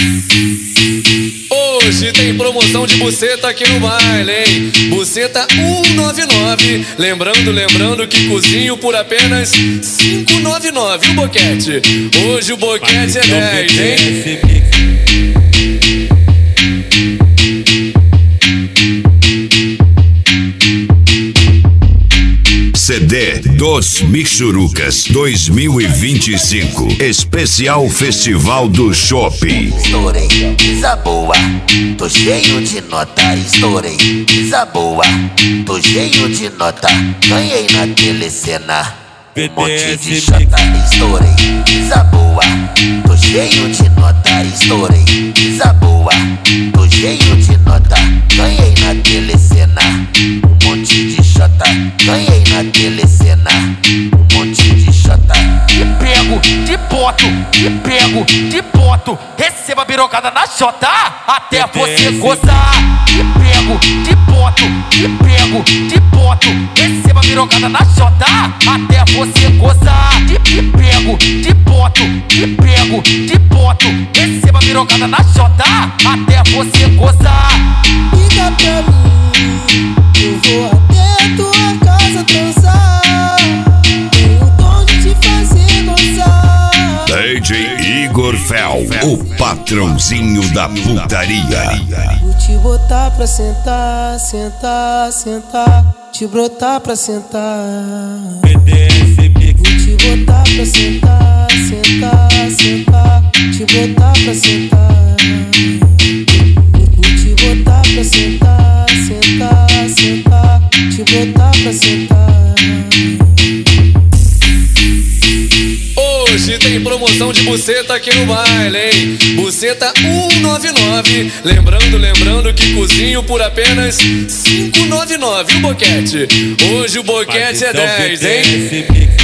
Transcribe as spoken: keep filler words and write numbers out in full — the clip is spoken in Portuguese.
Hoje tem promoção de buceta aqui no baile, hein? Buceta cento e noventa e nove. Lembrando, lembrando que cozinho por apenas cinco reais e noventa e nove centavos. E o boquete? Hoje o boquete é dez, hein? C D dos Michurucas dois mil e vinte e cinco. Especial Festival do Shopping. Estourei, pisa boa, tô cheio de nota. Estourei, pisa boa, tô cheio de nota. Ganhei na telecena, um monte de chata. Estourei, pisa boa, tô cheio de nota. Estourei, pisa boa, tô cheio de nota. Ganhei na telecena, um monte de chata. Ganhei na telecena, um monte de chata. Te pego, te boto, te pego, te boto. Receba a birocada na chota até você gozar. Te pego, te boto, te pego, te boto. Receba a birocada na chota até você gozar. Te, te pego, te boto, te pego, te boto. Receba a birocada na chota até você gozar. Liga pra mim, eu vou até tua casa transar. Tenho o dom de te fazer gozar. D J Igor Fel, o patrãozinho da putaria. Vou te botar pra sentar, sentar, sentar. Te brotar pra sentar. Vou te botar pra sentar, sentar, sentar. Te botar pra sentar. Vou te botar pra sentar, sentar, sentar. Te botar pra sentar. Hoje tem promoção de buceta aqui no baile, hein? Buceta cento e noventa e nove. Lembrando, lembrando que cozinho por apenas cinco reais e noventa e nove centavos. E o boquete? Hoje o boquete é dez, hein?